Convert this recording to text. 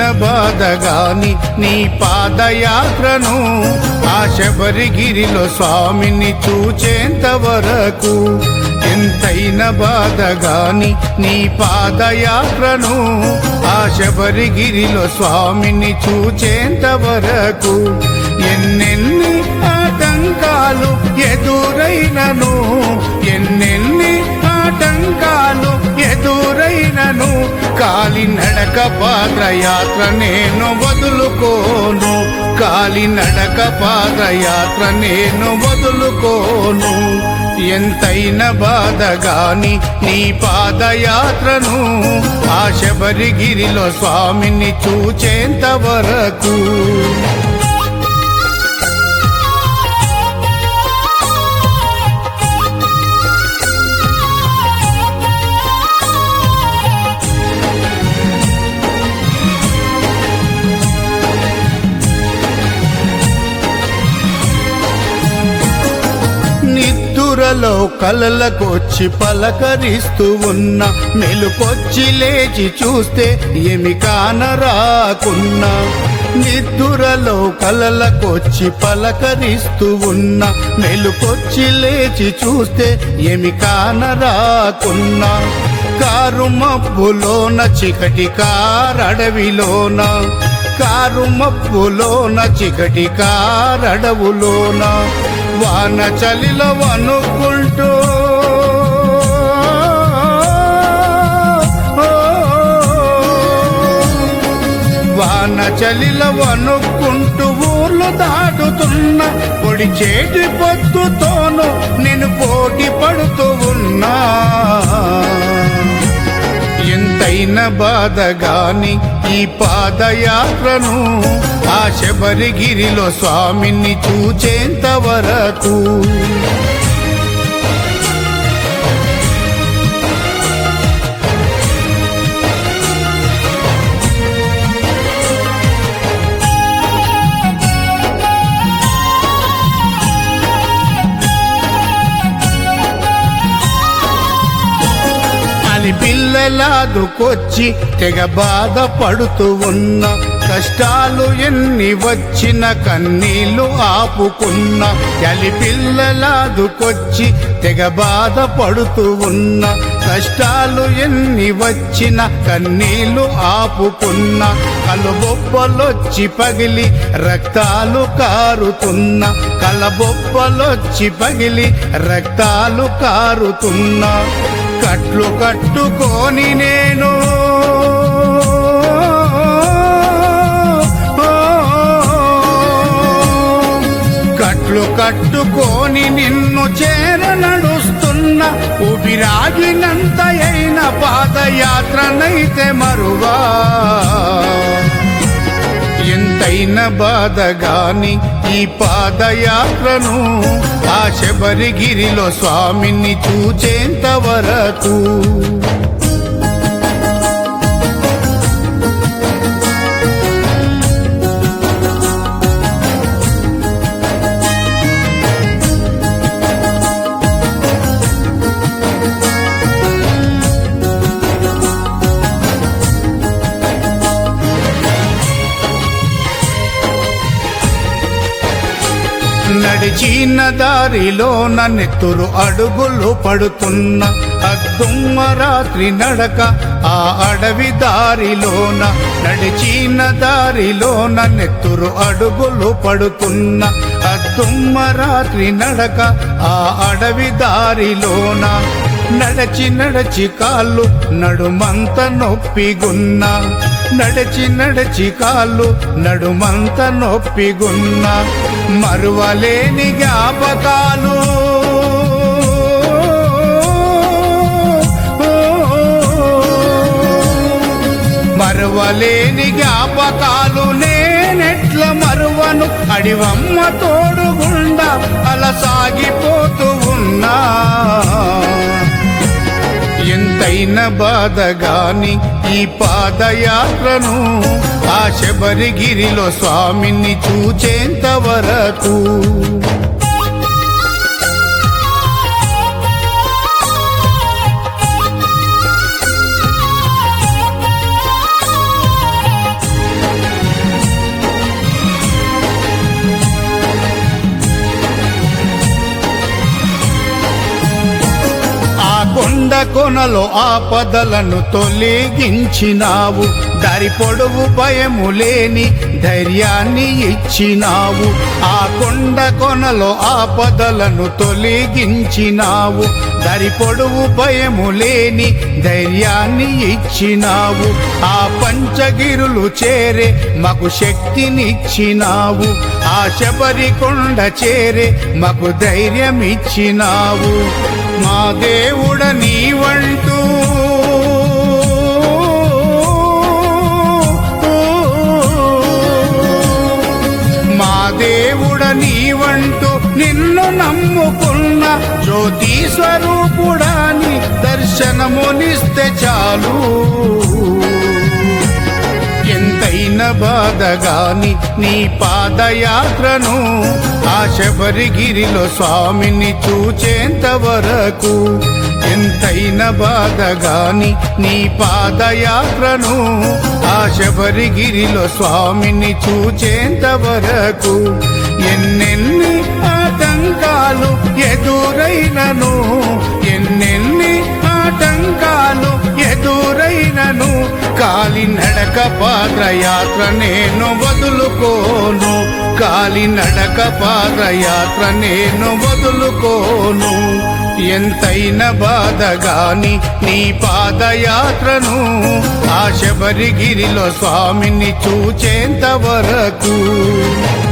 బాధగాని నీ పాదయాత్రను ఆ శబరిగిరిలో స్వామిని చూచేంత వరకు ఎంతైన బాధగాని నీ పాదయాత్రను ఆ శబరిగిరిలో స్వామిని చూచేంత వరకు ఎన్నెన్ని ఆటంకాలు ఎదురైనను ఎన్నెన్ని ఆటంకాలు ఎదురైనను కాలినడక పాదయాత్ర నేను వదులుకోను కాలినడక పాదయాత్ర నేను వదులుకోను ఎంతైన బాధగాని నీ పాదయాత్రను ఆ శబరిగిరిలో స్వామిని చూచేంత వరకు నిద్దురలో కలలకొచ్చి పలకరిస్తూ ఉన్న మెలుకొచ్చి లేచి చూస్తే ఏమి కానరాకున్నా నిద్దురలో కలలకొచ్చి పలకరిస్తూ ఉన్న మెలుకొచ్చి లేచి చూస్తే ఏమి కానరాకున్నా కారు మబ్బులోన చికటి కారడవిలోన కారు మబ్బులోన చికటి కారడవులోన వాన చలిలో వణుకుంటూ వాన చలిలో వణుకుంటూ ఊర్లు దాటుతున్న పొడి చేటి పొద్దుతోను నేను పోటీ పడుతూ ఉన్నా ఎంతైన బాధగాని ఈ పాదయాత్రను ఆ శబరిగిరిలో స్వామిని చూచేంత వరకు పిల్లలాదుకొచ్చి తెగ బాధపడుతూ ఉన్న కష్టాలు ఎన్ని వచ్చిన కన్నీళ్లు ఆపుకున్న ఎలి పిల్లలాదుకొచ్చి తెగ బాధపడుతూ ఉన్న కష్టాలు ఎన్ని వచ్చిన కన్నీళ్లు ఆపుకున్న కలబొబ్బలొచ్చి పగిలి రక్తాలు కారుతున్న కలబొబ్బలొచ్చి పగిలి రక్తాలు కారుతున్న కట్లు కట్టుకొని నేను కట్లు కట్టుకొని నిన్ను చేర నడుస్తున్న ఊపిరాగినంత అయిన పాదయాత్రనైతే మరువా ఎంతైన బాధగాని ఈ పాదయాత్రను ఆ శబరిగిరిలో స్వామిని చూచేంత వరకు నడిచిన దారిలోన నెత్తురు అడుగులు పడుతున్న అద్దుమ్మ రాత్రి నడక ఆ అడవి దారిలోన నడిచిన దారిలోన నెత్తురు అడుగులు పడుతున్న అద్దుమ్మ రాత్రి నడక ఆ అడవి దారిలోన నడచి నడచి కాళ్ళు నడుమంత నొప్పిగున్నా నడచి నడచి కాళ్ళు నడుమంత నొప్పిగున్నా మరువలేని జ్ఞాపకాలు మరువలేని జ్ఞాపకాలు నేనెట్ల మరువను అడివమ్మ తోడుగుండా అలా సాగిపోతూ ఉన్నా ఎంతైన బాధగాని ఈ పాదయాత్రను ఆ శబరిగిరిలో స్వామిని చూచేంత వరకు కొండ కొనలో ఆపదలను తొలగించినావు, దారి పొడవు భయము లేని ధైర్యాన్ని ఇచ్చినావు. ఆ కొండ కొనలో ఆపదలను తొలగించినావు, దారి పొడవు భయము లేని ధైర్యాన్ని ఇచ్చినావు. ఆ పంచగిరులు చేరే మాకు శక్తినిచ్చినావు, ఆ శబరి కొండ చేరే మాకు ధైర్యం ఇచ్చినావు. మా దేవుడ నీవంటూ మా దేవుడ నీవంటూ నిన్ను నమ్ముకున్న జ్యోతి స్వరూపుడాని దర్శనమునిస్తే చాలు. ఎంతైన బాధగాని నీ పాదయాత్రను ఆ శబరిగిరిలో స్వామిని చూచేంత వరకు, ఎంతైన బాధగాని నీ పాదయాత్రను ఆ శబరిగిరిలో స్వామిని చూచేంత వరకు, ఎన్నెన్ని ఆటంకాలు ఎదురైనను, ఎన్నెన్ని ఆటంకాలు ఎదురైనను, కాలినడక పాదయాత్ర నేను వదులుకోను, కాలినడక పాదయాత్ర నేను వదులుకోను. ఎంతైన బాధగాని నీ పాదయాత్రను ఆ శబరిగిరిలో స్వామిని చూచేంత వరకు.